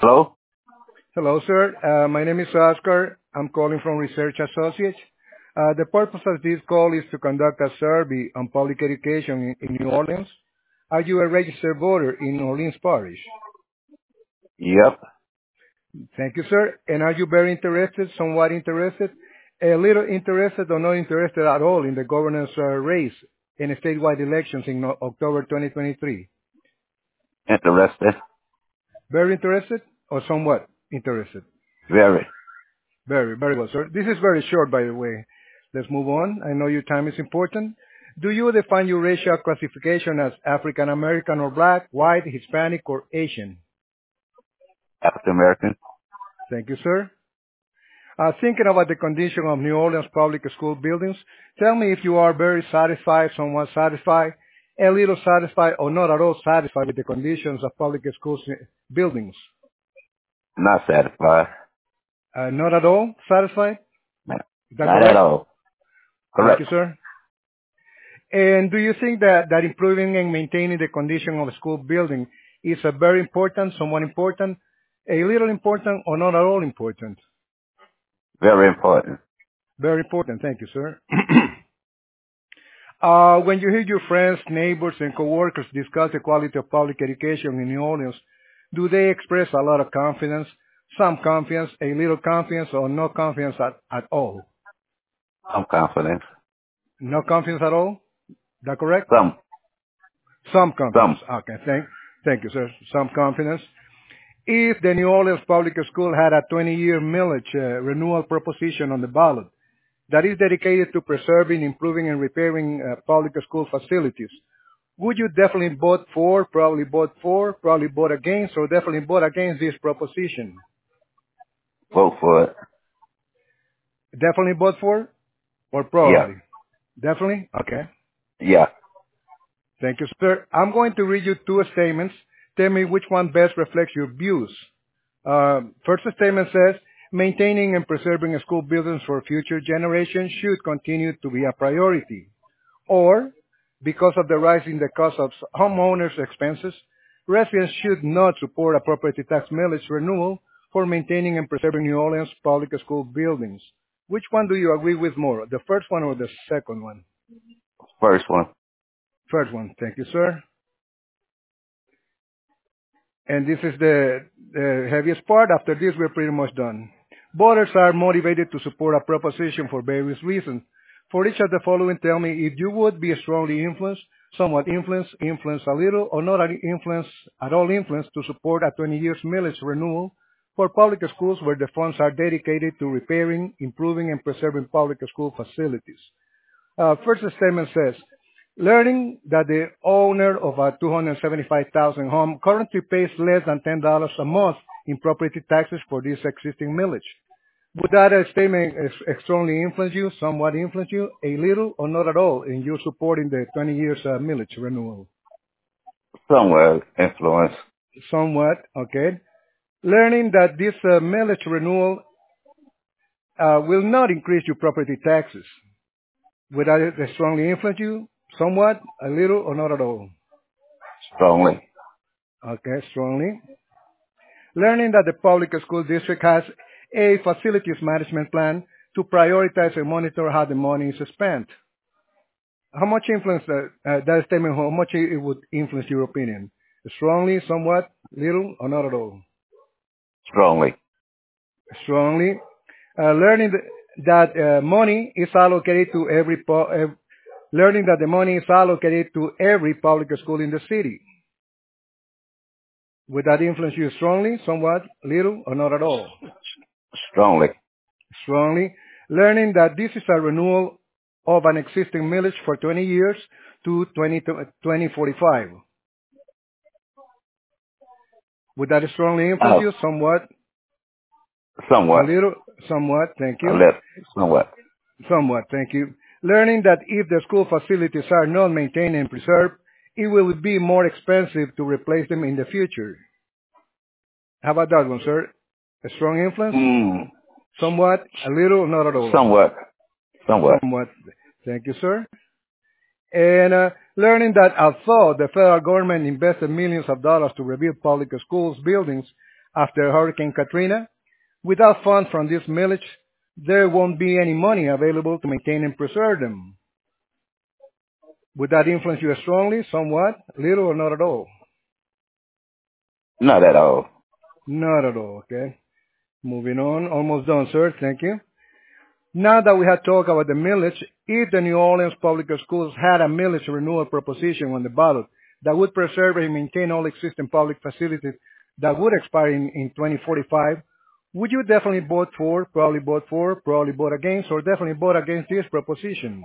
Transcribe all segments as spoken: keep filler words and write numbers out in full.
Hello? Hello, sir. Uh, my name is Oscar. I'm calling from Research Associates. Uh, the purpose of this call is to conduct a survey on public education in, in New Orleans. Are you a registered voter in Orleans Parish? Yep. Thank you, sir. And are you very interested, somewhat interested, a little interested or not interested at all in the governor's uh, race in statewide elections in o- October twenty twenty-three? Interested? Very interested or somewhat interested? Very. Very, very well, sir. This is very short, by the way. Let's move on. I know your time is important. Do you define your racial classification as African American or Black, White, Hispanic, or Asian? African American? Thank you, sir. Uh, thinking about the condition of New Orleans public school buildings, tell me if you are very satisfied, somewhat satisfied, a little satisfied, or not at all satisfied with the conditions of public schools uh, buildings. Not satisfied. Uh, not at all satisfied? No, Is that not correct? at all. Thank Correct. you, sir. And do you think that, that improving and maintaining the condition of a school building is a very important, somewhat important, a little important, or not at all important? Very important. Very important. Thank you, sir. uh, when you hear your friends, neighbors, and coworkers discuss the quality of public education in New Orleans, do they express a lot of confidence, some confidence, a little confidence, or no confidence at, at all? Some confidence. No confidence at all? Is that correct? Some. Some confidence. Some. Okay, thank, thank you, sir. Some confidence. If the New Orleans Public School had a twenty-year millage uh, renewal proposition on the ballot that is dedicated to preserving, improving, and repairing uh, public school facilities, would you definitely vote for, probably vote for, probably vote against, or definitely vote against this proposition? Vote for it. Definitely vote for, or Yeah. probably? Definitely? Okay. Yeah. Thank you, sir. I'm going to read you two statements. Tell me which one best reflects your views. Uh, first statement says, maintaining and preserving school buildings for future generations should continue to be a priority. Or, because of the rise in the cost of homeowners' expenses, residents should not support a property tax millage renewal for maintaining and preserving New Orleans public school buildings. Which one do you agree with more, the first one or the second one? First one. First one. Thank you, sir. And this is the, the heaviest part. After this, we're pretty much done. Voters are motivated to support a proposition for various reasons. For each of the following, tell me if you would be strongly influenced, somewhat influenced, influenced a little, or not influenced at all influenced to support a twenty years millage renewal for public schools where the funds are dedicated to repairing, improving, and preserving public school facilities. Uh, first statement says, learning that the owner of a two hundred seventy-five thousand home currently pays less than ten dollars a month in property taxes for this existing millage. Would that uh, statement ex- strongly influence you, somewhat influence you, a little or not at all in your supporting the twenty years uh, millage renewal? Somewhere influence. Somewhat, okay. Learning that this uh, millage renewal uh, will not increase your property taxes. Would that uh, strongly influence you, somewhat, a little, or not at all? Strongly. Okay, strongly. Learning that the public school district has a facilities management plan to prioritize and monitor how the money is spent. How much influence that, uh, that statement, how much it would influence your opinion? Strongly, somewhat, little, or not at all? Strongly. Strongly. Uh, learning th- that uh, money is allocated to every, pu- uh, learning that the money is allocated to every public school in the city. Would that influence you strongly, somewhat, little, or not at all? Strongly. Strongly. Learning that this is a renewal of an existing millage for twenty years to twenty forty-five. Would that strongly influence Oh. you? Somewhat? A Somewhat. little? Somewhat. Thank A you. little. Somewhat. Somewhat. Thank you. Learning that if the school facilities are not maintained and preserved, it will be more expensive to replace them in the future. How about that one, sir? A strong influence? Mm. Somewhat? A little? Not at all? Somewhat. Somewhat. Somewhat. Thank you, sir. And uh, learning that although the federal government invested millions of dollars to rebuild public schools buildings, after Hurricane Katrina. Without funds from this millage, there won't be any money available to maintain and preserve them. Would that influence you strongly, somewhat, little, or not at all? Not at all. Not at all, okay. Moving on. Almost done, sir. Thank you. Now that we have talked about the millage, if the New Orleans Public Schools had a millage renewal proposition on the ballot that would preserve and maintain all existing public facilities that would expire in, in twenty forty-five, would you definitely vote for, probably vote for, probably vote against, or definitely vote against this proposition?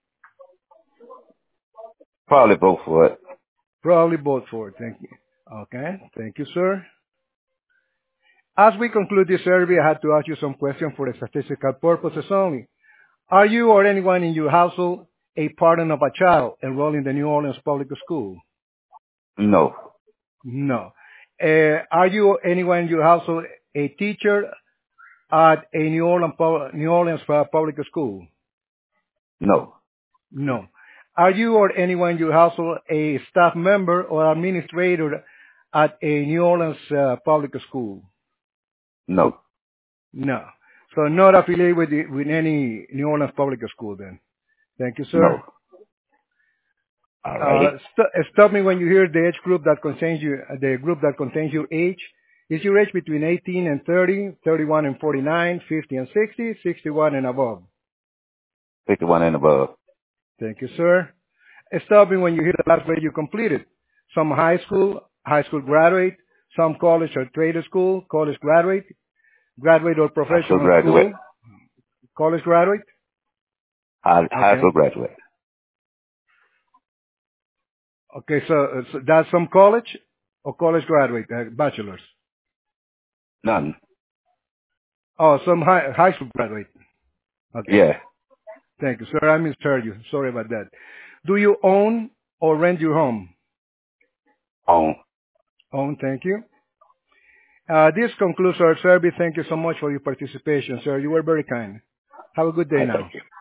Probably vote for it. Probably vote for it. Thank you. Okay. Thank you, sir. As we conclude this survey, I had to ask you some questions for statistical purposes only. Are you or anyone in your household a parent of a child enrolled in the New Orleans Public School? No. No. Uh, are you or anyone in your household a teacher at a New Orleans, New Orleans Public School? No. No. Are you or anyone in your household a staff member or administrator at a New Orleans uh, Public School? No. No. So not affiliated with, the, with any New Orleans Public School then. Thank you, sir. No. All righty. Uh, st- stop me when you hear the age group that contains you, the group that contains your age. Is your age between eighteen and thirty, thirty-one and forty-nine, fifty and sixty, sixty-one and above? fifty-one and above. Thank you, sir. Stop me when you hear the last grade you completed. Some high school, high school graduate, some college or trade school, college graduate, graduate or professional High school graduate. school, college graduate. High, high Okay. school graduate. Okay, so, so that's some college or college graduate, uh, bachelor's. None. Oh, some high, high school graduate. Okay. Yeah. Thank you, sir. I misheard you. Sorry about that. Do you own or rent your home? On. Own, thank you. Uh, this concludes our survey. Thank you so much for your participation, sir. You were very kind. Have a good day I now. thank you.